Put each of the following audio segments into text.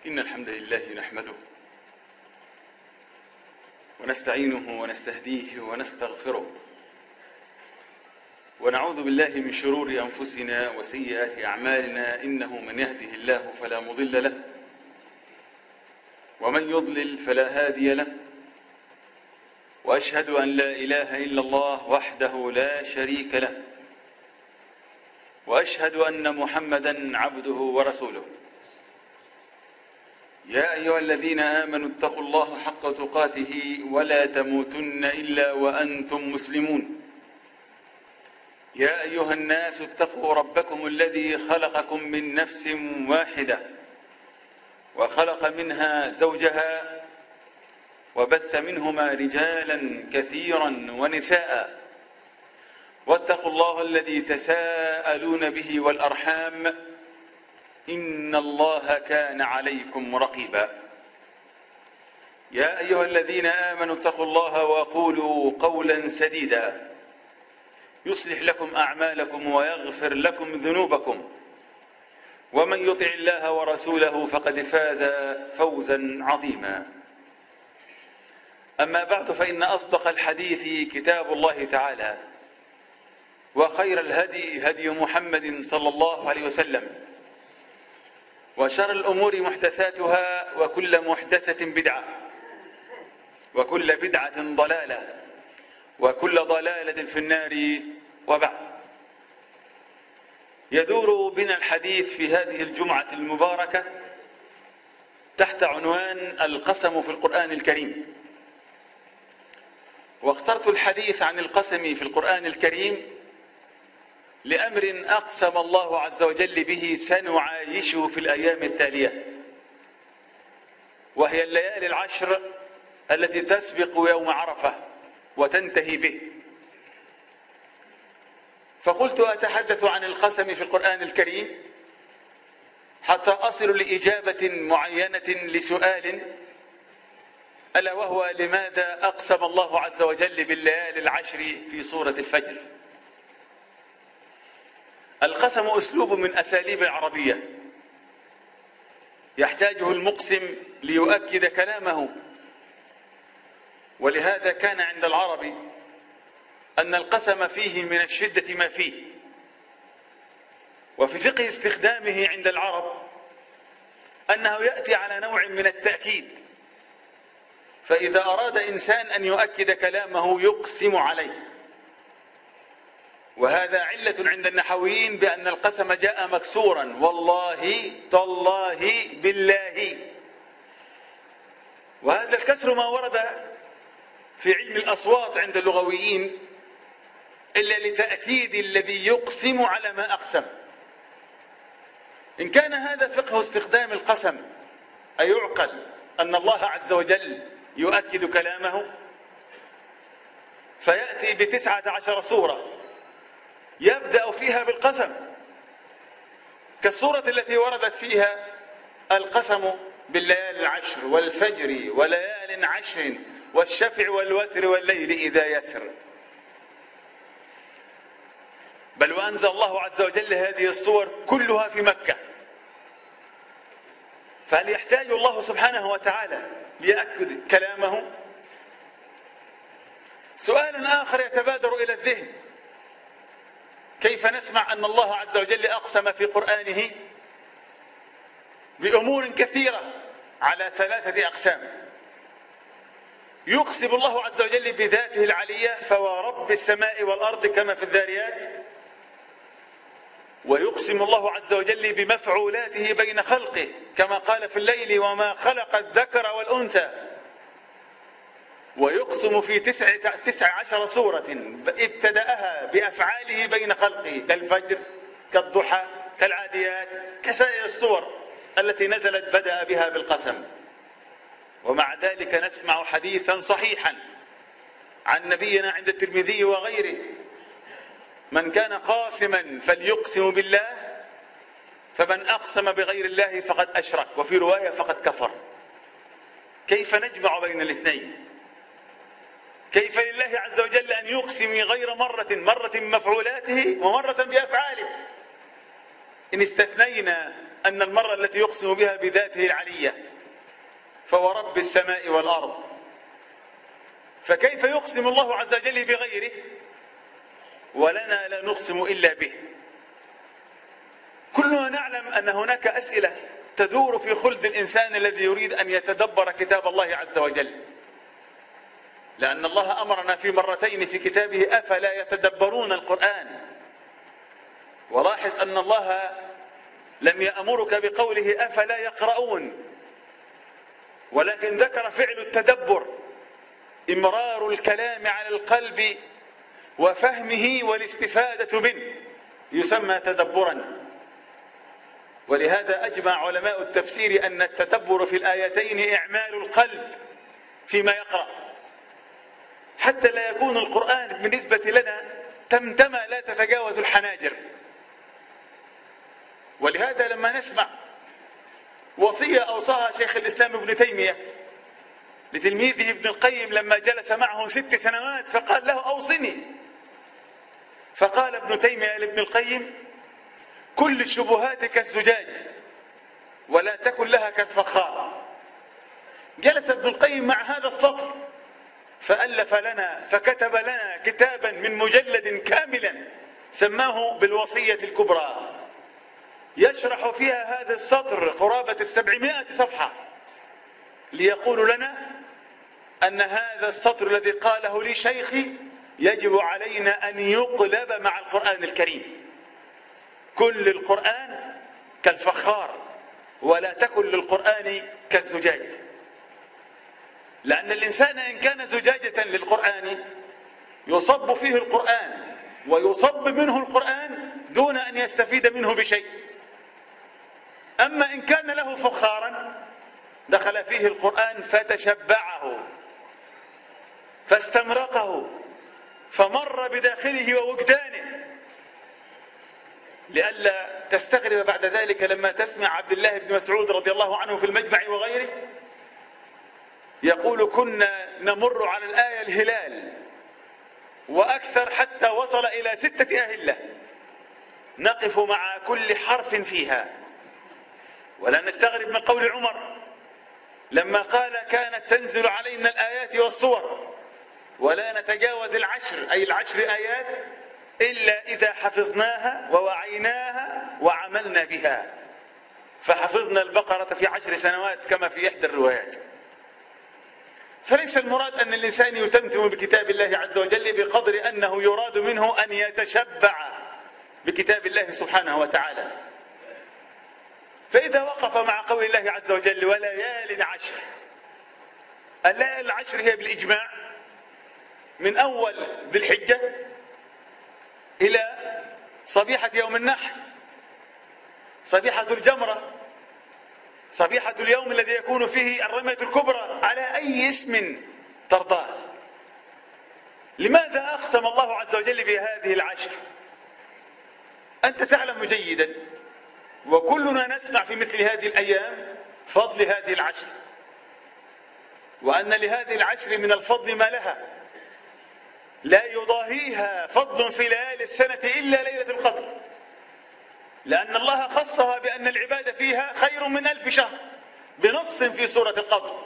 إن الحمد لله نحمده ونستعينه ونستهديه ونستغفره ونعوذ بالله من شرور أنفسنا وسيئات أعمالنا. إنه من يهده الله فلا مضل له ومن يضلل فلا هادي له، وأشهد أن لا إله إلا الله وحده لا شريك له، وأشهد أن محمدا عبده ورسوله. يا أيها الذين آمنوا اتقوا الله حق تقاته ولا تموتن إلا وأنتم مسلمون. يا أيها الناس اتقوا ربكم الذي خلقكم من نفس واحدة وخلق منها زوجها وبث منهما رجالا كثيرا ونساء، واتقوا الله الذي تساءلون به والأرحام إن الله كان عليكم رقيبا. يا أيها الذين آمنوا اتقوا الله وقولوا قولا سديدا يصلح لكم أعمالكم ويغفر لكم ذنوبكم، ومن يطع الله ورسوله فقد فاز فوزا عظيما. أما بعد، فإن أصدق الحديث كتاب الله تعالى، وخير الهدي هدي محمد صلى الله عليه وسلم، وشر الأمور محدثاتها، وكل محدثة بدعة، وكل بدعة ضلالة، وكل ضلالة في النار. وبعد، يدور بنا الحديث في هذه الجمعة المباركة تحت عنوان القسم في القرآن الكريم. واخترت الحديث عن القسم في القرآن الكريم لأمر أقسم الله عز وجل به سنعايشه في الأيام التالية، وهي الليالي العشر التي تسبق يوم عرفة وتنتهي به. فقلت أتحدث عن القسم في القرآن الكريم حتى أصل لإجابة معينة لسؤال، ألا وهو: لماذا أقسم الله عز وجل بالليالي العشر في سورة الفجر؟ القسم أسلوب من أساليب العربية يحتاجه المقسم ليؤكد كلامه، ولهذا كان عند العرب أن القسم فيه من الشدة ما فيه. وفي فقه استخدامه عند العرب أنه يأتي على نوع من التأكيد، فإذا أراد إنسان أن يؤكد كلامه يقسم عليه. وهذا علة عند النحويين بأن القسم جاء مكسورا: والله تالله بالله. وهذا الكسر ما ورد في علم الأصوات عند اللغويين إلا لتأكيد الذي يقسم على ما أقسم. إن كان هذا فقه استخدام القسم، أيعقل أن الله عز وجل يؤكد كلامه فيأتي ب19 سورة يبدأ فيها بالقسم، كالسورة التي وردت فيها القسم بالليالي العشر والفجر وليال عشر والشفع والوتر والليل إذا يسر. بل وأنزل الله عز وجل هذه الصور كلها في مكة، فهل يحتاج الله سبحانه وتعالى ليأكد كلامه؟ سؤال آخر يتبادر إلى الذهن: كيف نسمع أن الله عز وجل أقسم في قرآنه بأمور كثيرة على 3 أقسام؟ يقسم الله عز وجل بذاته العلية: فورب السماء والأرض كما في الذاريات. ويقسم الله عز وجل بمفعولاته بين خلقه كما قال في الليل: وما خلق الذكر والأنثى. ويقسم في 19 سورة ابتدأها بأفعاله بين خلقه، كالفجر، كالضحى، كالعاديات، كسائر السور التي نزلت بدأ بها بالقسم. ومع ذلك نسمع حديثا صحيحا عن نبينا عند الترمذي وغيره: من كان قاسما فليقسم بالله، فمن أقسم بغير الله فقد أشرك، وفي رواية فقد كفر. كيف نجمع بين الاثنين؟ كيف لله عز وجل أن يقسم غير مرة بمفعولاته ومرة بأفعاله؟ إن استثنينا أن المرة التي يقسم بها بذاته العلية فورب السماء والأرض، فكيف يقسم الله عز وجل بغيره ولنا لا نقسم إلا به؟ كلنا نعلم أن هناك أسئلة تدور في خلد الإنسان الذي يريد أن يتدبر كتاب الله عز وجل، لأن الله أمرنا في مرتين في كتابه أفلا يتدبرون القرآن. ولاحظ أن الله لم يأمرك بقوله أفلا يقرؤون، ولكن ذكر فعل التدبر، إمرار الكلام على القلب وفهمه والاستفادة منه يسمى تدبرا. ولهذا أجمع علماء التفسير أن التدبر في الآيتين إعمال القلب فيما يقرأ، حتى لا يكون القرآن بالنسبة لنا تمتمة لا تتجاوز الحناجر. ولهذا لما نسمع وصية أوصاها شيخ الإسلام ابن تيمية لتلميذه ابن القيم لما جلس معه 6 سنوات فقال له أوصني، فقال ابن تيمية لابن القيم كل الشبهات كالزجاج ولا تكن لها كالفخار. جلس ابن القيم مع هذا السطر فألف لنا فكتب لنا كتابا من مجلد كاملا سماه بالوصية الكبرى، يشرح فيها هذا السطر قرابة 700 صفحة، ليقول لنا أن هذا السطر الذي قاله لي شيخي يجب علينا أن يقلب مع القرآن الكريم. كل القرآن كالفخار ولا تكن للقرآن كالزجاج، لأن الإنسان إن كان زجاجة للقرآن يصب فيه القرآن ويصب منه القرآن دون أن يستفيد منه بشيء. أما إن كان له فخارا دخل فيه القرآن فتشبعه فاستمرقه فمر بداخله ووجدانه، لئلا تستغرب بعد ذلك لما تسمع عبد الله بن مسعود رضي الله عنه في المجمع وغيره يقول كنا نمر على الآية الهلال وأكثر حتى وصل إلى 6 أهلة نقف مع كل حرف فيها، ولا نستغرب من قول عمر لما قال كانت تنزل علينا الآيات والصور ولا نتجاوز 10 أي 10 آيات إلا إذا حفظناها ووعيناها وعملنا بها، فحفظنا البقرة في 10 سنوات كما في إحدى الروايات. فليس المراد أن الإنسان يتمتم بكتاب الله عز وجل بقدر أنه يراد منه أن يتشبع بكتاب الله سبحانه وتعالى. فإذا وقف مع قول الله عز وجل وليال 10، الليالي 10 هي بالإجماع من أول ذي الحجة إلى صبيحة يوم النحر، صبيحة الجمرة، صبيحة اليوم الذي يكون فيه الرمية الكبرى، على أي اسم ترضاه. لماذا أقسم الله عز وجل بهذه 10؟ أنت تعلم جيدا وكلنا نسمع في مثل هذه الأيام فضل هذه 10، وأن لهذه 10 من الفضل ما لها لا يضاهيها فضل في ليالي السنة إلا ليلة القدر، لأن الله خصها بأن العبادة فيها خير من 1000 شهر بنص في سورة القدر،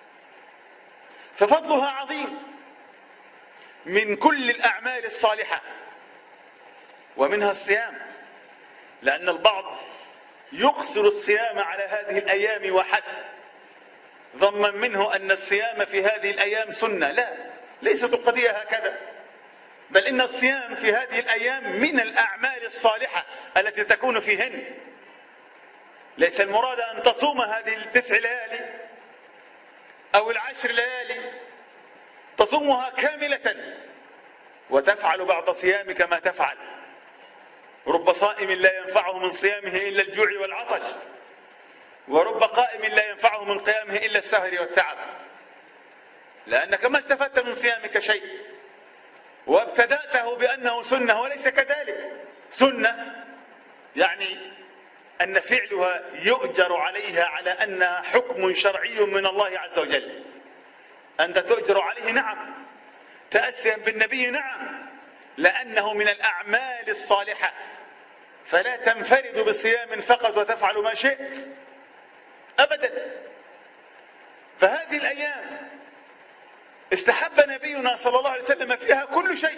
ففضلها عظيم من كل الأعمال الصالحة ومنها الصيام، لأن البعض يقصر الصيام على هذه الأيام وحسب ظنا منه أن الصيام في هذه الأيام سنة. لا، ليست القضية هكذا، بل إن الصيام في هذه الأيام من الأعمال الصالحة التي تكون فيهن. ليس المراد أن تصوم هذه 9 ليالي أو 10 ليالي تصومها كاملة وتفعل بعد صيامك ما تفعل. رب صائم لا ينفعه من صيامه إلا الجوع والعطش، ورب قائم لا ينفعه من قيامه إلا السهر والتعب، لأنك ما استفدت من صيامك شيء وابتدأته بأنه سنة وليس كذلك. سنة يعني أن فعلها يؤجر عليها على أنها حكم شرعي من الله عز وجل، أنت تؤجر عليه نعم، تأسيا بالنبي نعم، لأنه من الأعمال الصالحة فلا تنفرد بصيام فقط وتفعل ما شئت أبدا. فهذه الأيام استحب نبينا صلى الله عليه وسلم فيها كل شيء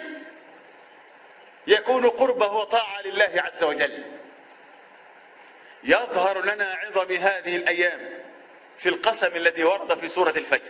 يكون قربه وطاعة لله عز وجل. يظهر لنا عظم هذه الأيام في القسم الذي ورد في سورة الفجر.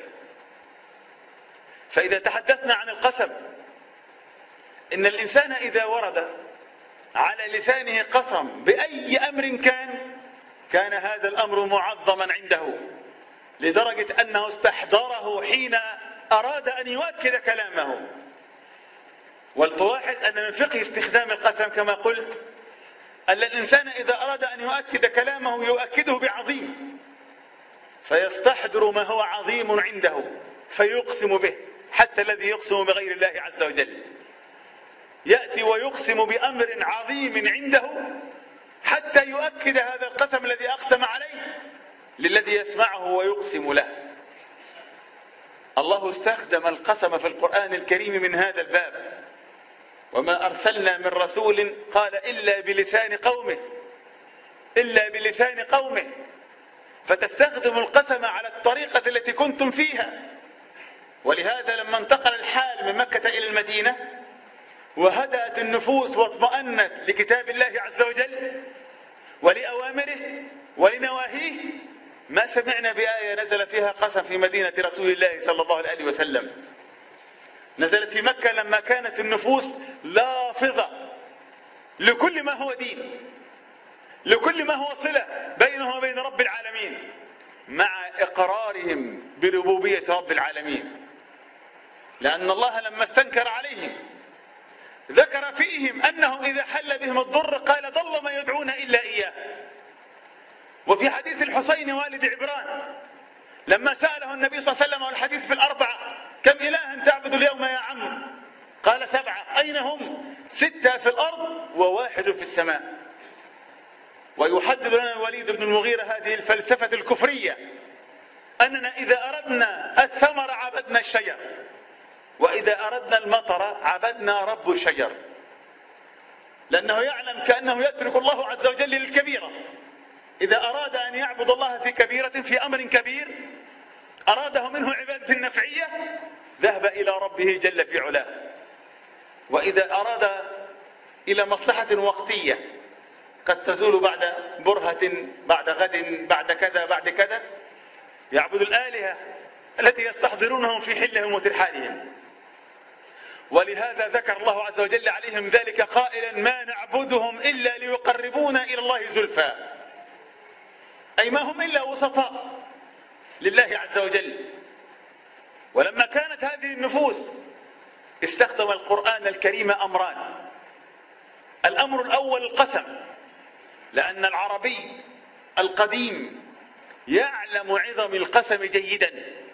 فإذا تحدثنا عن القسم، إن الإنسان إذا ورد على لسانه قسم بأي أمر كان هذا الأمر معظما عنده، لدرجة أنه استحضره حين أراد أن يؤكد كلامه. ولتلاحظ أن من فقه استخدام القسم كما قلت أن الإنسان إذا أراد أن يؤكد كلامه يؤكده بعظيم، فيستحضر ما هو عظيم عنده فيقسم به، حتى الذي يقسم بغير الله عز وجل يأتي ويقسم بأمر عظيم عنده حتى يؤكد هذا القسم الذي أقسم عليه للذي يسمعه ويقسم له. الله استخدم القسم في القرآن الكريم من هذا الباب: وما أرسلنا من رسول قال إلا بلسان قومه. فتستخدم القسم على الطريقة التي كنتم فيها. ولهذا لما انتقل الحال من مكة إلى المدينة وهدأت النفوس واطمأنت لكتاب الله عز وجل ولأوامره ولنواهيه، ما سمعنا بآية نزل فيها قسم في مدينة رسول الله صلى الله عليه وسلم. نزلت في مكة لما كانت النفوس لافظة لكل ما هو دين، لكل ما هو صلة بينه وبين رب العالمين، مع إقرارهم بربوبية رب العالمين. لأن الله لما استنكر عليهم ذكر فيهم أنه إذا حل بهم الضر قال ضل ما يدعون إلا إياه. وفي حديث الحسين والد عبران لما سأله النبي صلى الله عليه وسلم والحديث في الأربعة: كم إلها تعبد اليوم يا عم؟ قال 7. أين هم؟ 6 في الأرض و1 في السماء. ويحدد لنا الوليد بن المغيرة هذه الفلسفة الكفرية، أننا إذا أردنا الثمر عبدنا الشجر، وإذا أردنا المطر عبدنا رب الشجر، لأنه يعلم كأنه يترك الله عز وجل للكبيرة. إذا أراد أن يعبد الله في كبيرة، في أمر كبير أراده منه عبادة نفعية، ذهب إلى ربه جل في علاه. وإذا أراد إلى مصلحة وقتية قد تزول بعد برهة، بعد غد، بعد كذا بعد كذا، يعبد الآلهة التي يستحضرونهم في حلهم وترحالهم. ولهذا ذكر الله عز وجل عليهم ذلك قائلا: ما نعبدهم إلا ليقربونا إلى الله زلفى. أي ما هم إلا وسطاء لله عز وجل. ولما كانت هذه النفوس استخدم القرآن الكريم أمران. الأمر الأول القسم، لأن العربي القديم يعلم عظم القسم جيدا،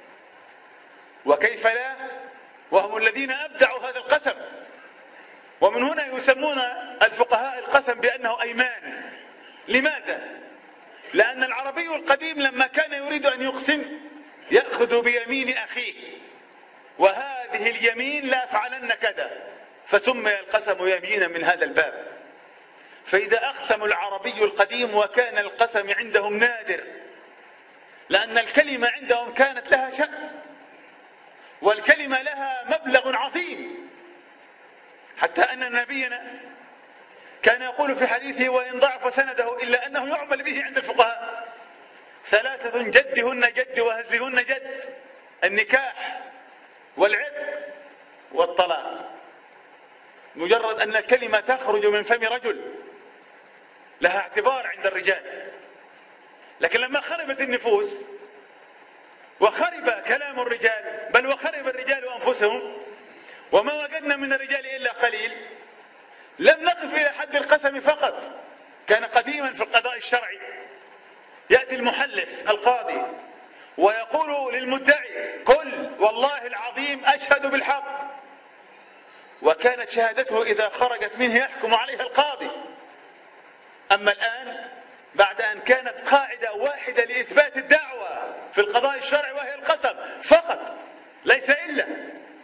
وكيف لا، وهم الذين أبدعوا هذا القسم. ومن هنا يسمون الفقهاء القسم بأنه أيمان. لماذا؟ لأن العربي القديم لما كان يريد أن يقسم يأخذ بيمين أخيه: وهذه اليمين لا أفعلن كذا، فسمي القسم يمينا من هذا الباب. فإذا أقسم العربي القديم وكان القسم عندهم نادر، لأن الكلمة عندهم كانت لها شأن، والكلمة لها مبلغ عظيم، حتى أن نبينا كان يقول في حديثه وإن ضعف سنده إلا أنه يعمل به عند الفقهاء: 3 جدهن جد وهزهن جد: النكاح والعتق والطلاق. مجرد أن الكلمة تخرج من فم رجل لها اعتبار عند الرجال. لكن لما خربت النفوس وخرب كلام الرجال، بل وخرب الرجال أنفسهم، وما وجدنا من الرجال إلا قليل، لم نقف إلى حد القسم فقط. كان قديما في القضاء الشرعي يأتي المحلف القاضي ويقول للمدعي: قل والله العظيم أشهد بالحق، وكانت شهادته إذا خرجت منه يحكم عليها القاضي. أما الآن بعد أن كانت قاعدة واحدة لإثبات الدعوة في القضاء الشرعي وهي القسم فقط ليس إلا،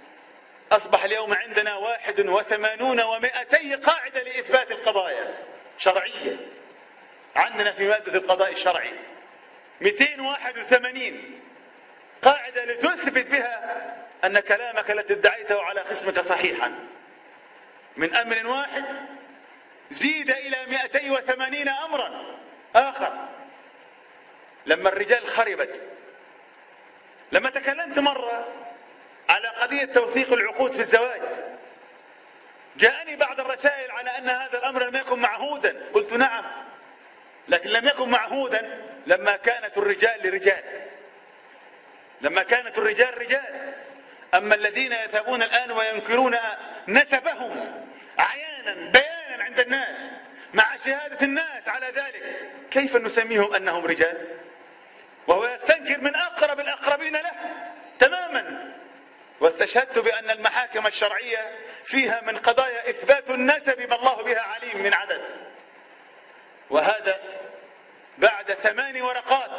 أصبح اليوم عندنا 81 و200 قاعدة لإثبات القضايا. شرعية عندنا في مادة القضاء الشرعي 281 قاعدة لتثبت بها أن كلامك الذي ادعيته على خصمك صحيحا. من أمر واحد زيد إلى 280 أمرا آخر. لما الرجال خربت، لما تكلمت مرة على قضية توثيق العقود في الزواج، جاءني بعض الرسائل على أن هذا الأمر لم يكن معهودا. قلت نعم، لكن لم يكن معهودا لما كانت الرجال لرجال، لما كانت الرجال رجال. أما الذين يذهبون الآن وينكرون نسبهم عيانا بيانا عند الناس مع شهادة الناس على ذلك، كيف نسميهم أنهم رجال وهو يستنكر من أقرب الأقربين له تماما؟ واستشهدت بأن المحاكم الشرعية فيها من قضايا إثبات النسب ما الله بها عليم من عدد، وهذا بعد 8 ورقات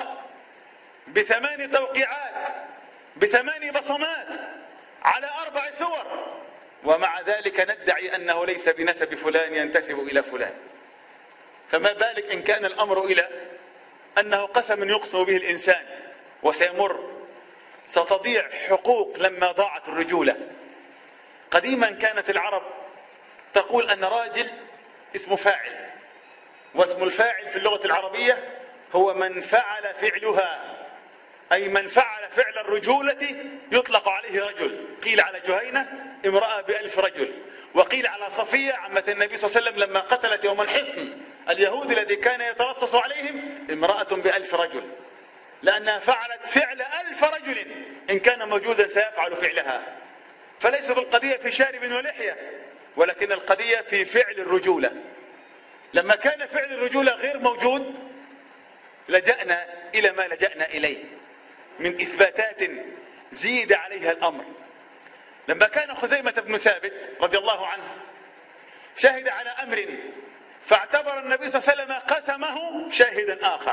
ب8 توقيعات ب8 بصمات على 4 سور، ومع ذلك ندعي أنه ليس بنسب فلان ينتسب إلى فلان. فما بالك إن كان الأمر إلى أنه قسم يقسم به الإنسان وسيمر. ستضيع حقوق لما ضاعت الرجولة. قديما كانت العرب تقول أن راجل اسمه فاعل، واسم الفاعل في اللغة العربية هو من فعل فعلها، أي من فعل فعل الرجولة يطلق عليه رجل. قيل على جهينة امرأة ب1000 رجل، وقيل على صفية عمة النبي صلى الله عليه وسلم لما قتلت يوم الحصن اليهود الذي كان يترصص عليهم امرأة ب1000 رجل، لأنها فعلت فعل 1000 رجل إن كان موجودا سيفعل فعلها. فليست القضية في شارب ولحية، ولكن القضية في فعل الرجولة. لما كان فعل الرجولة غير موجود لجأنا إلى ما لجأنا إليه من إثباتات زيد عليها الأمر. لما كان خزيمة بن ثابت رضي الله عنه شهد على أمر فاعتبر النبي صلى الله عليه وسلم قسمه شاهدا آخر،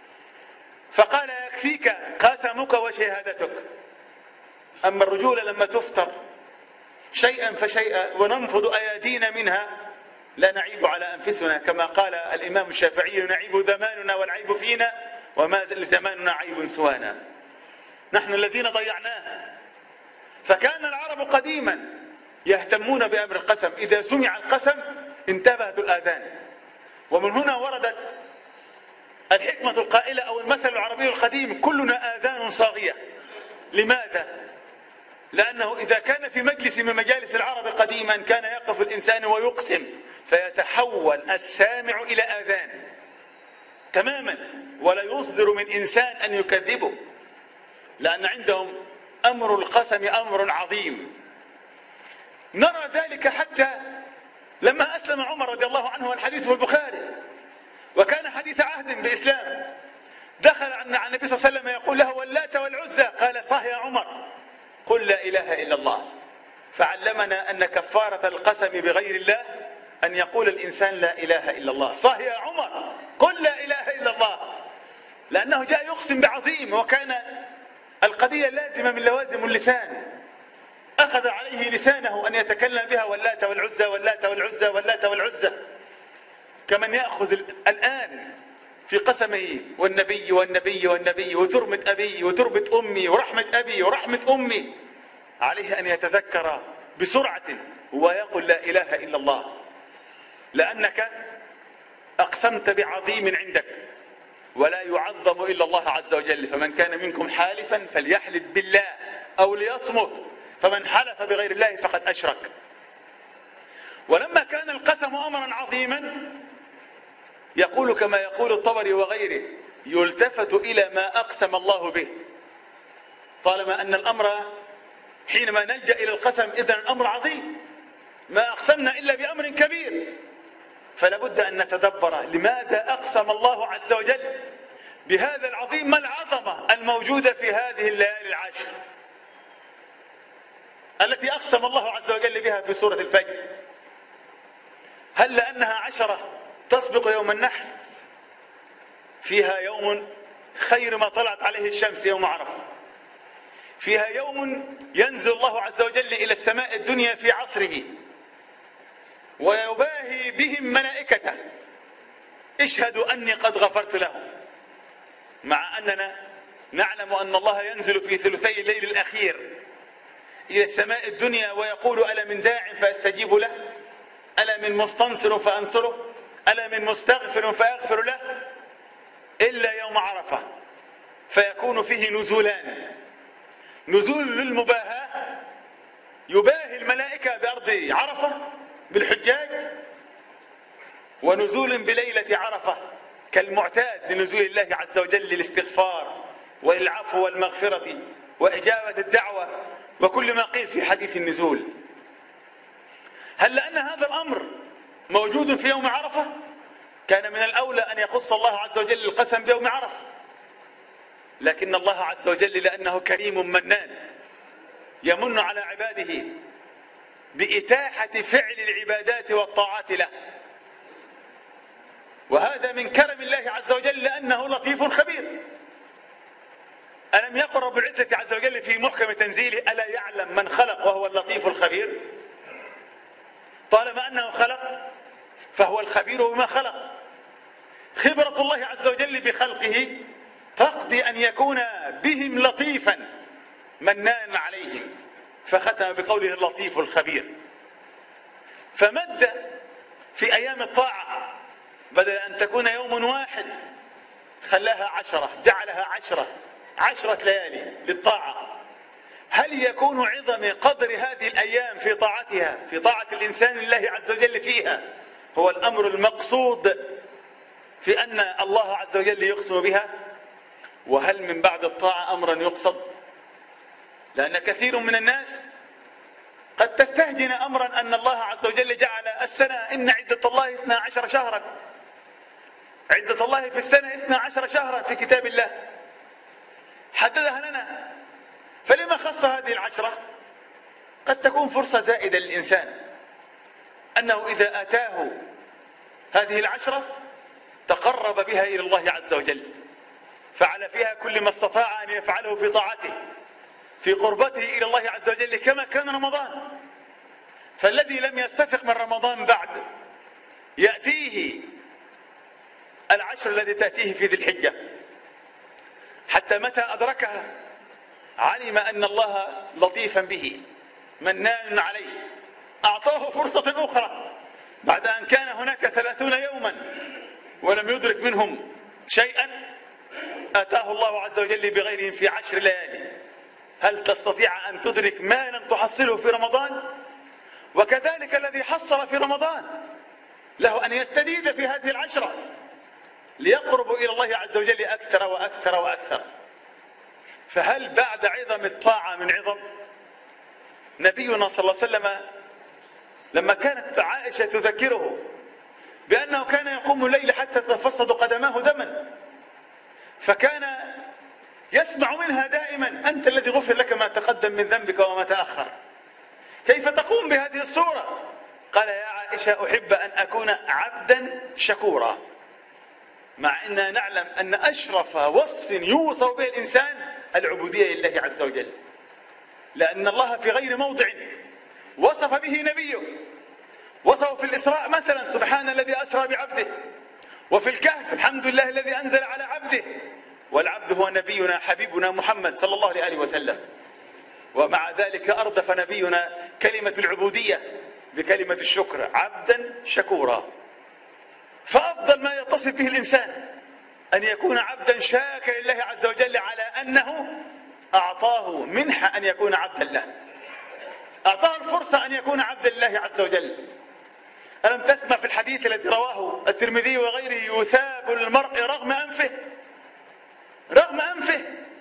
فقال يكفيك قسمك وشهادتك. أما الرجولة لما تفتر شيئا فشيئا وننفض أيادينا منها لا نعيب على أنفسنا، كما قال الإمام الشافعي نعيب زماننا والعيب فينا وما زماننا عيب سوانا. نحن الذين ضيعناه. فكان العرب قديما يهتمون بأمر القسم، إذا سمع القسم انتبهت الآذان. ومن هنا وردت الحكمة القائلة أو المثل العربي القديم كلنا آذان صاغية. لماذا؟ لأنه إذا كان في مجلس من مجالس العرب قديما كان يقف الإنسان ويقسم فيتحول السامع إلى آذان تماما، ولا يصدر من إنسان أن يكذبه، لأن عندهم أمر القسم أمر عظيم. نرى ذلك حتى لما أسلم عمر رضي الله عنه، والحديث في البخاري، وكان حديث عهد بإسلام، دخل عن النبي صلى الله عليه وسلم يقول له واللات والعزى، قال صح يا عمر، قل لا إله إلا الله. فعلمنا أن كفارة القسم بغير الله أن يقول الإنسان لا إله إلا الله. صح يا عمر، قل لا إله إلا الله، لأنه جاء يقسم بعظيم، وكان القضية لازمة من لوازم اللسان. أخذ عليه لسانه أن يتكلم بها واللات والعزى واللات والعزى واللات والعزى، كمن يأخذ الآن في قسمه والنبي والنبي والنبي وترمة أبي وتربة أمي ورحمة أبي ورحمة أمي. عليه أن يتذكر بسرعة ويقول لا إله إلا الله، لأنك أقسمت بعظيم عندك ولا يعظم إلا الله عز وجل. فمن كان منكم حالفا فليحلف بالله أو ليصمت، فمن حلف بغير الله فقد أشرك. ولما كان القسم أمرا عظيما يقول كما يقول الطبري وغيره يلتفت إلى ما أقسم الله به، طالما أن الأمر حينما نلجأ إلى القسم إذن الأمر عظيم، ما أقسمنا إلا بأمر كبير، فلا بد أن نتدبر لماذا أقسم الله عز وجل بهذا العظيم، ما العظمة الموجودة في هذه الليالي العشر التي أقسم الله عز وجل بها في سورة الفجر. هل لأنها 10 تسبق يوم النحر؟ فيها يوم خير ما طلعت عليه الشمس يوم عرفة، فيها يوم ينزل الله عز وجل إلى السماء الدنيا في عصره ويباهي بهم ملائكته اشهدوا أني قد غفرت لهم، مع أننا نعلم أن الله ينزل في ثلثي الليل الأخير إلى السماء الدنيا ويقول ألا من داع فأستجيب له، ألا من مستنصر فأنصره، ألا من مستغفر فأغفر له، إلا يوم عرفة فيكون فيه نزولان: نزول للمباهاة، يباهي الملائكة بأرض عرفة بالحجاج، ونزول بليلة عرفة كالمعتاد لنزول الله عز وجل للاستغفار والعفو والمغفرة وإجابة الدعوة وكل ما قيل في حديث النزول. هل لأن هذا الأمر موجود في يوم عرفة كان من الأولى أن يخص الله عز وجل القسم بيوم عرفة، لكن الله عز وجل لأنه كريم منان يمن على عباده بإتاحة فعل العبادات والطاعات له، وهذا من كرم الله عز وجل لأنه لطيف خبير. ألم يقل رب العزة عز وجل في محكم تنزيله: ألا يعلم من خلق وهو اللطيف الخبير؟ طالما أنه خلق فهو الخبير بما خلق. خبرة الله عز وجل بخلقه تقضي أن يكون بهم لطيفا منانا عليهم، فختم بقوله اللطيف الخبير. فمد في أيام الطاعة بدل أن تكون يوم واحد خلاها 10، جعلها 10 ليالي للطاعة. هل يكون عظم قدر هذه الأيام في طاعتها، في طاعة الإنسان لله عز وجل فيها، هو الأمر المقصود في أن الله عز وجل يقسم بها؟ وهل من بعد الطاعة أمرا يقصد؟ لأن كثير من الناس قد تستهجن أمرا أن الله عز وجل جعل السنة إن عدة الله 12 شهرا، عدة الله في السنة 12 شهرا في كتاب الله حددها لنا، فلما خص هذه 10؟ قد تكون فرصة زائدة للإنسان أنه إذا أتاه هذه 10 تقرب بها إلى الله عز وجل، فعل فيها كل ما استطاع أن يفعله في طاعته، في قربته إلى الله عز وجل، كما كان رمضان. فالذي لم يستفق من رمضان بعد يأتيه 10 التي تأتيه في ذي الحجة، حتى متى أدركها علم أن الله لطيفا به منان عليه، أعطاه فرصة أخرى بعد أن كان هناك 30 يوما ولم يدرك منهم شيئا، آتاه الله عز وجل بغيرهم في 10 ليالي. هل تستطيع أن تدرك ما لم تحصله في رمضان؟ وكذلك الذي حصل في رمضان له أن يستزيد في هذه 10 ليقرب إلى الله عز وجل أكثر وأكثر وأكثر. فهل بعد عظم الطاعة من عظم؟ نبينا صلى الله عليه وسلم لما كانت عائشة تذكره بأنه كان يقوم الليل حتى تتفصد قدماه دما، فكان يسمع منها دائما: أنت الذي غفر لك ما تقدم من ذنبك وما تأخر، كيف تقوم بهذه الصورة؟ قال: يا عائشة أحب أن أكون عبدا شكورا. مع أننا نعلم أن أشرف وصف يوصف به الإنسان العبودية لله عز وجل، لأن الله في غير موضع وصف به نبيه. وصف في الإسراء مثلا: سبحان الذي أسرى بعبده، وفي الكهف: الحمد لله الذي أنزل على عبده، والعبد هو نبينا حبيبنا محمد صلى الله عليه وسلم. ومع ذلك أردف نبينا كلمة العبودية بكلمة الشكر: عبدا شكورا. فأفضل ما يتصف به الإنسان أن يكون عبدا شاكرا لله عز وجل على أنه أعطاه منحة أن يكون عبدا له، أعطاه الفرصة أن يكون عبدا لله عز وجل. ألم تسمع في الحديث الذي رواه الترمذي وغيره: يثاب المرء رغم أنفه، رغم أنفه.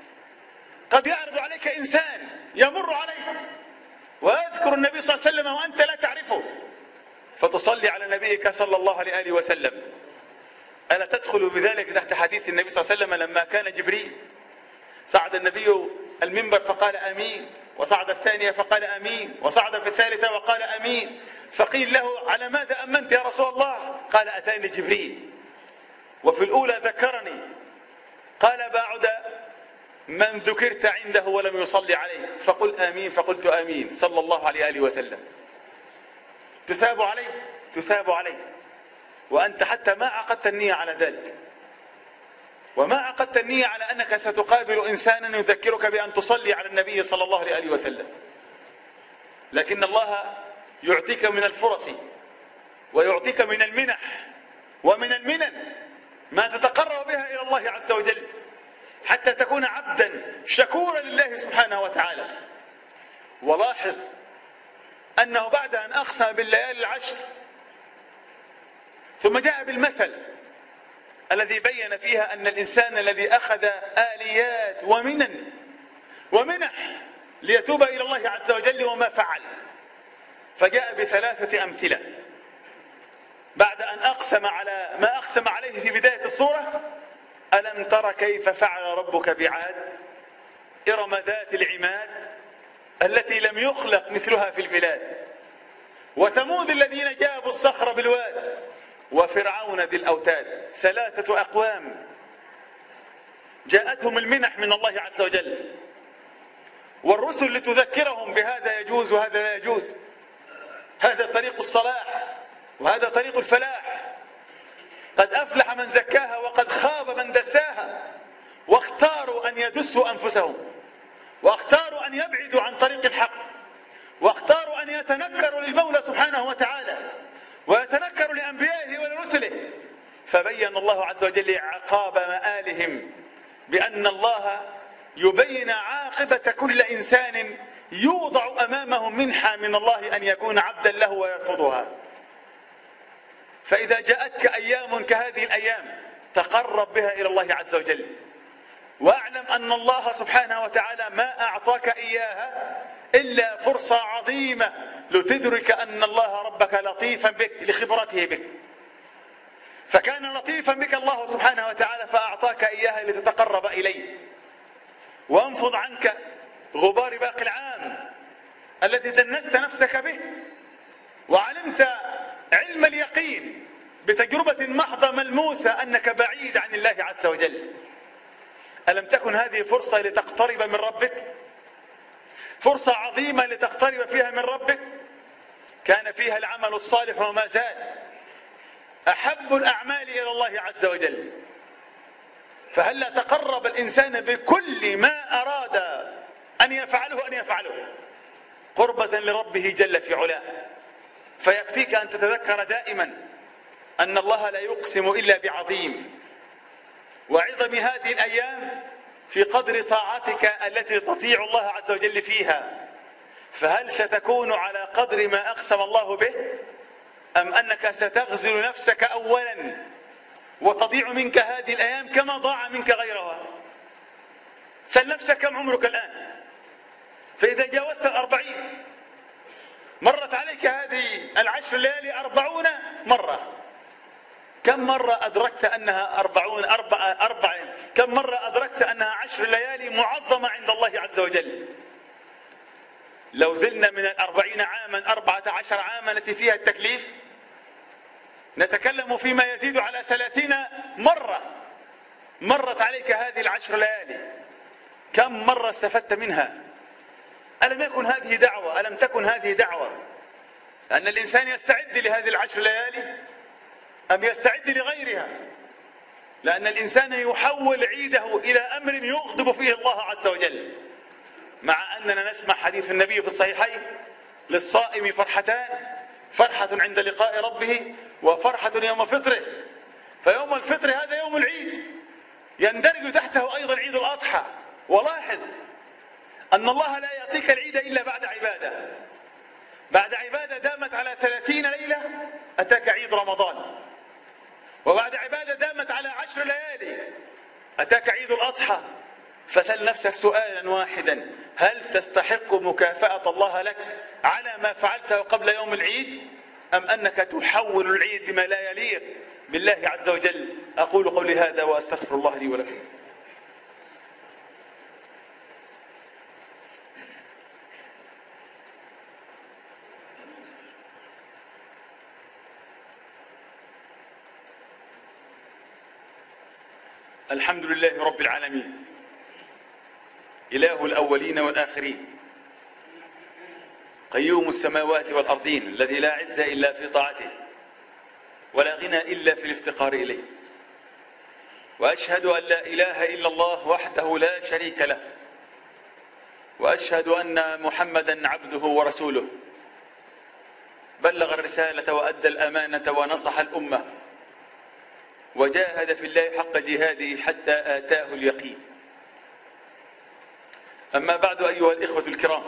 قد يعرض عليك إنسان يمر عليك ويذكر النبي صلى الله عليه وسلم وأنت لا تعرفه، فتصلي على نبيك صلى الله عليه وسلم. ألا تدخل بذلك تحت حديث النبي صلى الله عليه وسلم لما كان جبريل صعد النبي المنبر فقال آمين، وصعد الثانية فقال آمين، وصعد في الثالثة وقال آمين، فقيل له: على ماذا أمنت يا رسول الله؟ قال: أتاني جبريل، وفي الأولى ذكرني، قال: بعد من ذكرت عنده ولم يصلي عليه فقل آمين، فقلت آمين، صلى الله عليه وسلم. تثاب عليه، تثاب عليه. وأنت حتى ما عقدت النية على ذلك، وما عقدت النية على أنك ستقابل إنسانا يذكرك بأن تصلي على النبي صلى الله عليه وسلم. لكن الله يعطيك من الفرص ويعطيك من المنح ومن المنن ما تتقرب بها إلى الله عز وجل حتى تكون عبدا شكورا لله سبحانه وتعالى. ولاحظ أنه بعد أن أقسم بالليالي العشر ثم جاء بالمثل الذي بين فيها أن الإنسان الذي أخذ آليات ومنن ومنح ليتوب إلى الله عز وجل وما فعل، فجاء بثلاثة أمثلة بعد أن أقسم على ما أقسم عليه في بداية السورة. ألم تر كيف فعل ربك بعاد إرم ذات العماد التي لم يخلق مثلها في البلاد، وثمود الذين جابوا الصخر بالواد، وفرعون ذي الأوتاد. ثلاثة أقوام جاءتهم المنح من الله عز وجل، والرسل لتذكرهم بهذا يجوز وهذا لا يجوز، هذا طريق الصلاح وهذا طريق الفلاح. قد أفلح من زكاها وقد خاب من دساها، واختاروا أن يدسوا أنفسهم، واختاروا أن يبعدوا عن طريق الحق، واختاروا أن يتنكروا للمولى سبحانه وتعالى ويتنكروا لأنبيائه ولرسله. فبين الله عز وجل عقاب مآلهم بأن الله يبين عاقبة كل إنسان يوضع أمامه منحة من الله أن يكون عبدا له ويرفضها. فإذا جاءتك أيام كهذه الأيام تقرب بها إلى الله عز وجل، واعلم أن الله سبحانه وتعالى ما أعطاك إياها إلا فرصة عظيمة لتدرك أن الله ربك لطيفا بك لخبرته بك. فكان لطيفا بك الله سبحانه وتعالى فأعطاك إياها لتتقرب إليه، وانفض عنك غبار باقي العام الذي دنست نفسك به، وعلمت علم اليقين بتجربة محضة ملموسة أنك بعيد عن الله عز وجل. ألم تكن هذه فرصة لتقترب من ربك؟ فرصة عظيمة لتقترب فيها من ربك، كان فيها العمل الصالح وما زال أحب الأعمال إلى الله عز وجل. فهلا تقرب الإنسان بكل ما أراد أن يفعله قربة لربه جل في علاه. فيكفيك أن تتذكر دائما أن الله لا يقسم إلا بعظيم، وعظم هذه الأيام في قدر طاعتك التي تطيع الله عز وجل فيها. فهل ستكون على قدر ما أقسم الله به، أم أنك ستغزل نفسك أولا وتضيع منك هذه الأيام كما ضاع منك غيرها؟ سل نفسك كم عمرك الآن؟ فإذا جاوزت 40 مرت عليك هذه 10 ليالي 40 مرة، كم مرة أدركت أنها 40 كم مرة أدركت أنها 10 ليالي معظمة عند الله عز وجل؟ لو زلنا من 40 عاما 14 عاما التي فيها التكليف نتكلم فيما يزيد على 30 مرة مرت عليك هذه 10 ليالي. كم مرة استفدت منها؟ ألم تكن هذه دعوة أن الإنسان يستعد لهذه 10 ليالي أم يستعد لغيرها؟ لأن الإنسان يحول عيده إلى أمر يغضب فيه الله عز وجل، مع أننا نسمع حديث النبي في الصحيحين: للصائم فرحتان، فرحة عند لقاء ربه وفرحة يوم فطره. فيوم الفطر هذا يوم العيد، يندرج تحته أيضا عيد الأضحى. ولاحظ أن الله لا يعطيك العيد إلا بعد عبادة دامت على 30 ليلة أتاك عيد رمضان، وبعد عبادة دامت على 10 ليالي أتاك عيد الأضحى. فسل نفسك سؤالا واحدا: هل تستحق مكافأة الله لك على ما فعلته قبل يوم العيد، أم أنك تحول العيد بما لا يليق بالله عز وجل؟ أقول قولي هذا وأستغفر الله لي ولكم. الحمد لله رب العالمين، إله الأولين والآخرين، قيوم السماوات والأرضين، الذي لا عز إلا في طاعته، ولا غنى إلا في الافتقار إليه. وأشهد أن لا إله إلا الله وحده لا شريك له، وأشهد أن محمدا عبده ورسوله، بلغ الرسالة وأدى الأمانة ونصح الأمة، وجاهد في الله حق جهاده حتى آتاه اليقين. أما بعد أيها الإخوة الكرام،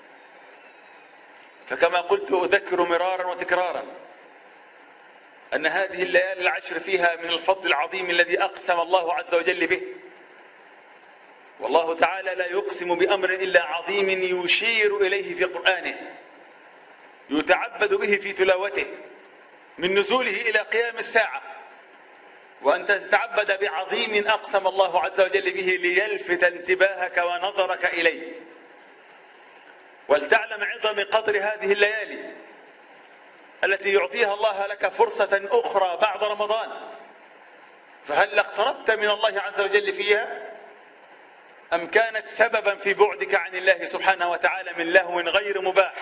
فكما قلت أذكر مرارا وتكرارا أن هذه الليالي العشر فيها من الفضل العظيم الذي أقسم الله عز وجل به. والله تعالى لا يقسم بأمر إلا عظيم يشير إليه في قرآنه، يتعبد به في تلاوته من نزوله إلى قيام الساعة، وأن تتعبد بعظيم أقسم الله عز وجل به ليلفت انتباهك ونظرك إليه، ولتعلم عظم قدر هذه الليالي التي يعطيها الله لك فرصة أخرى بعد رمضان. فهل اقتربت من الله عز وجل فيها، أم كانت سببا في بعدك عن الله سبحانه وتعالى من لهو غير مباح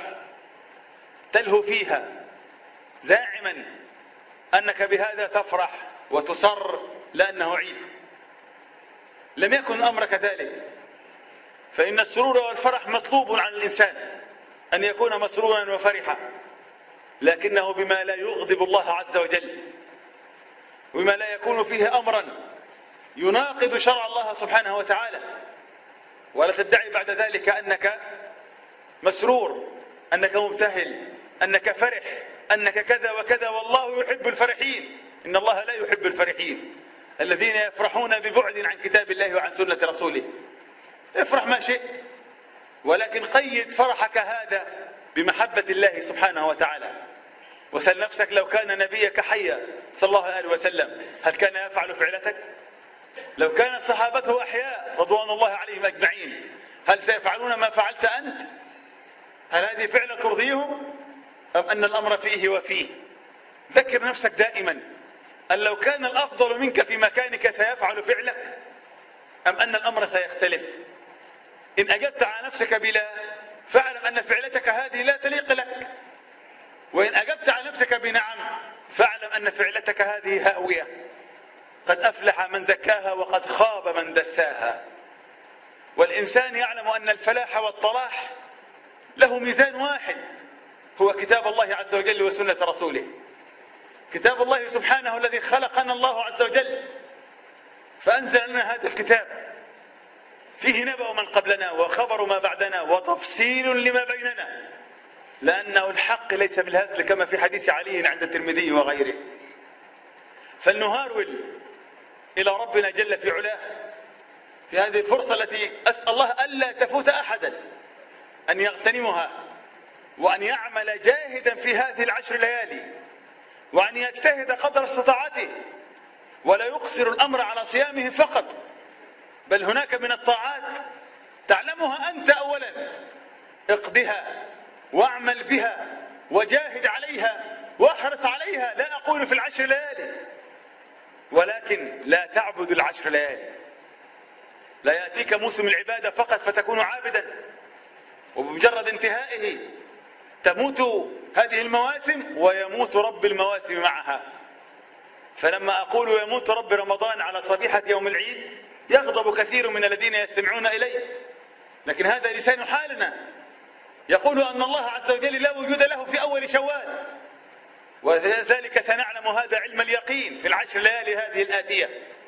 تلهو فيها زاعما أنك بهذا تفرح وتصر لأنه عيد؟ لم يكن الأمر كذلك، فإن السرور والفرح مطلوب عن الإنسان أن يكون مسرورا وفرحا، لكنه بما لا يغضب الله عز وجل، وبما لا يكون فيه أمرا يناقض شرع الله سبحانه وتعالى. ولا تدعي بعد ذلك أنك مسرور، أنك مبتهل، أنك فرح، أنك كذا وكذا. والله يحب الفرحين، إن الله لا يحب الفرحين الذين يفرحون ببعد عن كتاب الله وعن سنة رسوله. افرح ما شئت، ولكن قيد فرحك هذا بمحبة الله سبحانه وتعالى. وسل نفسك لو كان نبيك حيا صلى الله عليه وسلم هل كان يفعل فعلتك؟ لو كان صحابته أحياء رضوان الله عليهم أجمعين هل سيفعلون ما فعلت أنت؟ هل هذه فعلة ترضيهم، أم أن الأمر فيه وفيه؟ ذكر نفسك دائما أن لو كان الأفضل منك في مكانك سيفعل فعلك، أم أن الأمر سيختلف. إن أجبت على نفسك بلا، فاعلم أن فعلتك هذه لا تليق لك، وإن أجبت على نفسك بنعم فاعلم أن فعلتك هذه هاوية. قد أفلح من زكاها وقد خاب من دساها. والإنسان يعلم أن الفلاح والطلاح له ميزان واحد، هو كتاب الله عز وجل وسنة رسوله. كتاب الله سبحانه الذي خلقنا الله عز وجل فأنزل لنا هذا الكتاب، فيه نبأ من قبلنا وخبر ما بعدنا وتفصيل لما بيننا، لأنه الحق ليس بالهزل كما في حديث علي عند الترمذي وغيره. فلنهارول إلى ربنا جل في علاه في هذه الفرصة التي أسأل الله ألا تفوت أحدا، أن يغتنمها وأن يعمل جاهدا في هذه العشر ليالي، وأن يجتهد قدر استطاعته، ولا يقصر الأمر على صيامه فقط، بل هناك من الطاعات تعلمها أنت أولا اقضها واعمل بها وجاهد عليها واحرص عليها. لا أقول في العشر ليالي، ولكن لا تعبد العشر ليالي. لا يأتيك موسم العبادة فقط فتكون عابدا، وبمجرد انتهائه تموت هذه المواسم ويموت رب المواسم معها. فلما أقول يموت رب رمضان على صبيحة يوم العيد يغضب كثير من الذين يستمعون إليه، لكن هذا لسان حالنا يقول أن الله عز وجل لا وجود له في أول شوال، وذلك سنعلم هذا علم اليقين في العشر ليالي هذه الآتية.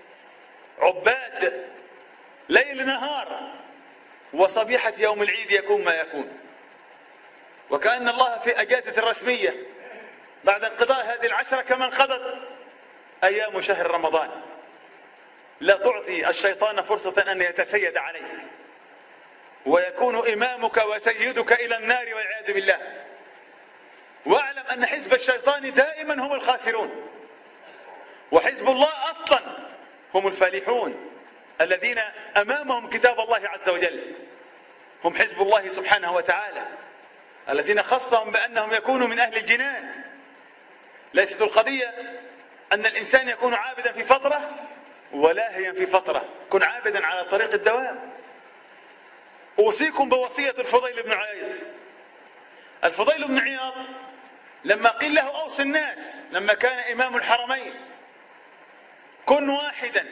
عباد ليل نهار، وصبيحة يوم العيد يكون ما يكون. وكأن الله في أجازة رسمية بعد انقضاء هذه العشرة كما انقضت أيام شهر رمضان. لا تعطي الشيطان فرصة أن يتسيد عليك ويكون إمامك وسيدك إلى النار والعياذ بالله. واعلم أن حزب الشيطان دائما هم الخاسرون، وحزب الله أصلا هم الفالحون الذين أمامهم كتاب الله عز وجل. هم حزب الله سبحانه وتعالى الذين خصهم بأنهم يكونوا من أهل الجنان. ليست القضية أن الإنسان يكون عابدا في فترة ولاهيا في فترة، كن عابدا على طريق الدوام. أوصيكم بوصية الفضيل بن عياض. الفضيل بن عياض لما قيل له أوصي الناس لما كان إمام الحرمين كن واحدا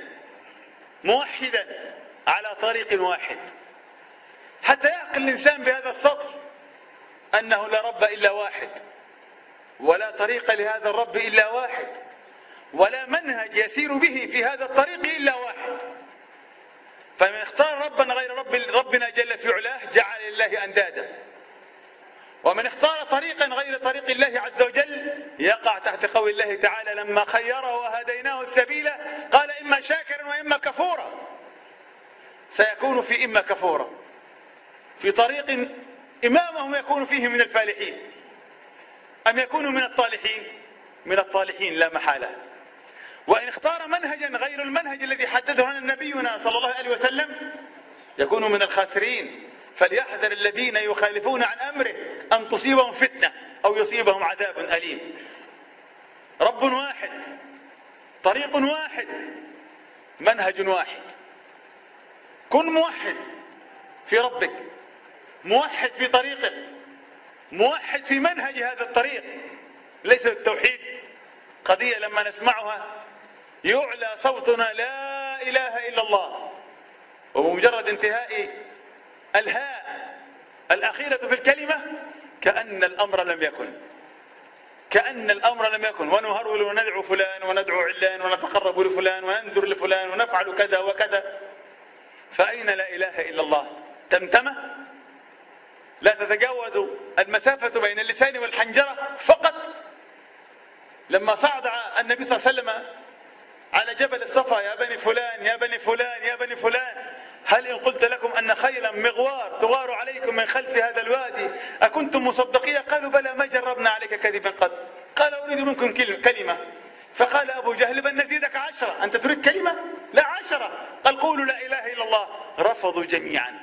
موحدا على طريق واحد، حتى يعقل الإنسان بهذا السطر أنه لا رب إلا واحد، ولا طريق لهذا الرب إلا واحد، ولا منهج يسير به في هذا الطريق إلا واحد. فمن اختار ربنا غير ربنا جل في علاه جعل لله أندادا، ومن اختار طريقا غير طريق الله عز وجل يقع تحت قول الله تعالى لما خيره وهديناه السبيل قال إما شاكرا وإما كفورا. سيكون في إما كفورا، في طريق إمامهم يكون فيه من الفالحين، أم يكون من الطالحين؟ من الطالحين لا محالة. وإن اختار منهجا غير المنهج الذي حدده لنا نبينا صلى الله عليه وسلم يكون من الخاسرين. فليحذر الذين يخالفون عن أمره أن تصيبهم فتنة أو يصيبهم عذاب أليم. رب واحد، طريق واحد، منهج واحد. كن موحد في ربك، موحد في طريقه، موحد في منهج هذا الطريق. ليس التوحيد قضية لما نسمعها يعلى صوتنا لا إله إلا الله، وبمجرد انتهاء الهاء الأخيرة في الكلمة كأن الأمر لم يكن، كأن الأمر لم يكن، ونهرول وندعو فلان وندعو علان ونتقرب لفلان وننذر لفلان ونفعل كذا وكذا. فأين لا إله إلا الله؟ تمتمة لا تتجاوز المسافة بين اللسان والحنجرة فقط. لما صعد النبي صلى الله عليه وسلم على جبل الصفا يا بني فلان يا بني فلان يا بني فلان هل إن قلت لكم أن خيلا مغوار تغار عليكم من خلف هذا الوادي أكنتم مصدقين؟ قالوا بلى ما جربنا عليك كذبا قد. قال أريد منكم كلمة. فقال أبو جهل بل نزيدك 10. أنت تريد كلمة؟ لا 10. قال قولوا لا إله إلا الله. رفضوا جميعا.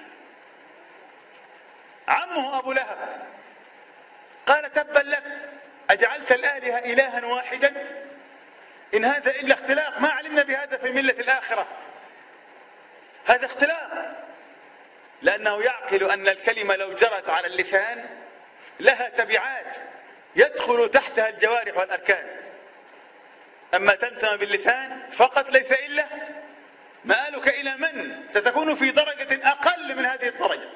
عمه أبو لهب قال تبا لك أجعلت الآلهة إلها واحدا إن هذا إلا اختلاق ما علمنا بهذا في الملة الآخرة. هذا اختلاق، لأنه يعقل أن الكلمة لو جرت على اللسان لها تبعات يدخل تحتها الجوارح والأركان، أما تنتم باللسان فقط ليس إلا مآلك إلى من ستكون في درجة أقل من هذه الدرجة.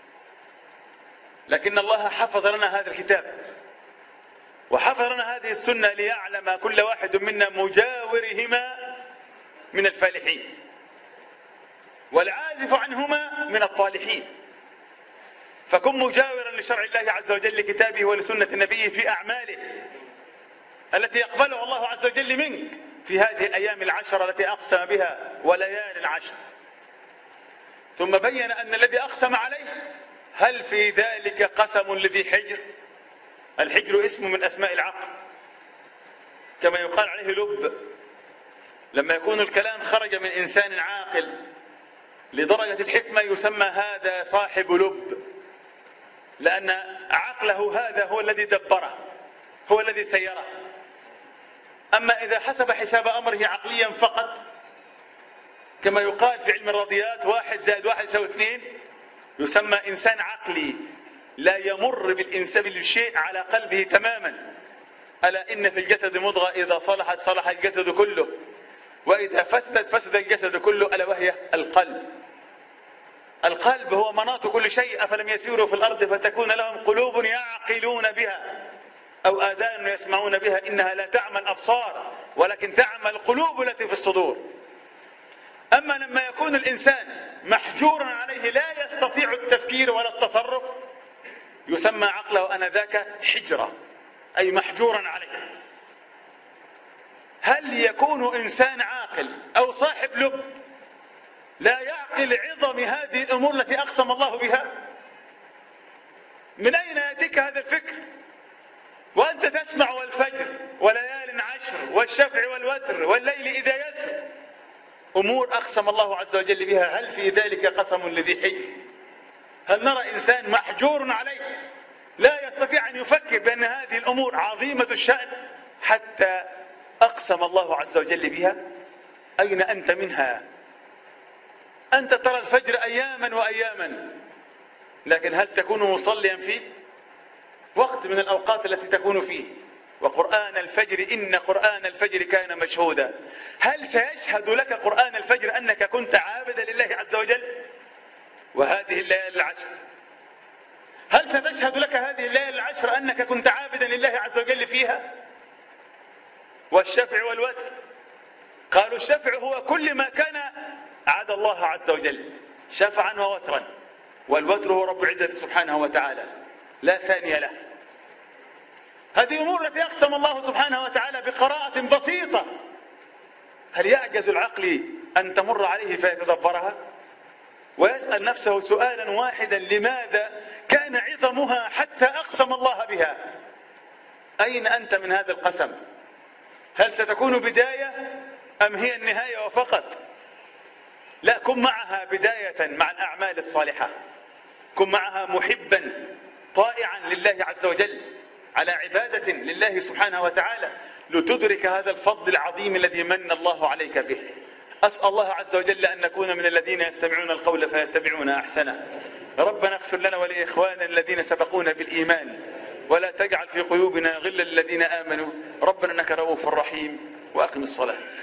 لكن الله حفظ لنا هذا الكتاب وحفظ لنا هذه السنة ليعلم كل واحد منا مجاورهما من الفالحين والعازف عنهما من الطالحين. فكن مجاورا لشرع الله عز وجل لكتابه ولسنة نبيه في أعماله التي يقبلها الله عز وجل منك في هذه الأيام العشر التي أقسم بها وليالي العشر. ثم بين أن الذي أقسم عليه هل في ذلك قسم لذي حجر؟ الحجر اسم من أسماء العقل، كما يقال عليه لب. لما يكون الكلام خرج من إنسان عاقل لدرجة الحكمة يسمى هذا صاحب لب، لأن عقله هذا هو الذي دبره، هو الذي سيره. أما إذا حسب حساب أمره عقليا فقط، كما يقال في علم الرياضيات 1 زائد 1 يساوي 2، يسمى إنسان عقلي لا يمر بالشيء على قلبه تماما. ألا إن في الجسد مضغة إذا صلحت صلح الجسد كله وإذا فسدت فسد الجسد كله، ألا وهي القلب. القلب هو مناط كل شيء. أفلم يسيروا في الأرض فتكون لهم قلوب يعقلون بها أو آذان يسمعون بها إنها لا تعمى الأبصار ولكن تعمى القلوب التي في الصدور. أما لما يكون الإنسان محجورا عليه لا يستطيع التفكير ولا التصرف يسمى عقله أنذاك حجرة، أي محجورا عليه. هل يكون إنسان عاقل أو صاحب لب لا يعقل عظم هذه الأمور التي أقسم الله بها؟ من أين يأتيك هذا الفكر وأنت تسمع والفجر وليال عشر والشفع والوتر والليل إذا يسر، أمور أقسم الله عز وجل بها؟ هل في ذلك قسم لذي حجر؟ هل نرى إنسان محجور عليه لا يستطيع أن يفكر بأن هذه الأمور عظيمة الشأن حتى أقسم الله عز وجل بها؟ أين أنت منها؟ أنت ترى الفجر أياما وأياما، لكن هل تكون مصليا فيه؟ وقت من الأوقات التي تكون فيه وقرآن الفجر إن قرآن الفجر كان مشهودا. هل سيشهد لك قرآن الفجر أنك كنت عابدا لله عز وجل؟ وهذه الليالي العشر، هل ستشهد لك هذه الليالي العشر أنك كنت عابدا لله عز وجل فيها؟ والشفع والوتر، قالوا الشفع هو كل ما كان عدا الله عز وجل شفعا ووترا، والوتر هو رب العزة سبحانه وتعالى لا ثاني له. هذه أمور التي أقسم الله سبحانه وتعالى بقراءة بسيطة، هل يعجز العقل أن تمر عليه فيتدبرها ويسأل نفسه سؤالا واحدا: لماذا كان عظمها حتى أقسم الله بها؟ أين أنت من هذا القسم؟ هل ستكون بداية أم هي النهاية وفقط؟ لا، كن معها بداية مع الأعمال الصالحة، كن معها محبا طائعا لله عز وجل على عبادة لله سبحانه وتعالى لتدرك هذا الفضل العظيم الذي من الله عليك به. أسأل الله عز وجل أن نكون من الذين يستمعون القول فيتبعون أحسنه. ربنا اغفر لنا ولإخواننا الذين سبقونا بالإيمان ولا تجعل في قلوبنا غلا للذين آمنوا. ربنا إنك رؤوف رحيم. وأقم الصلاة.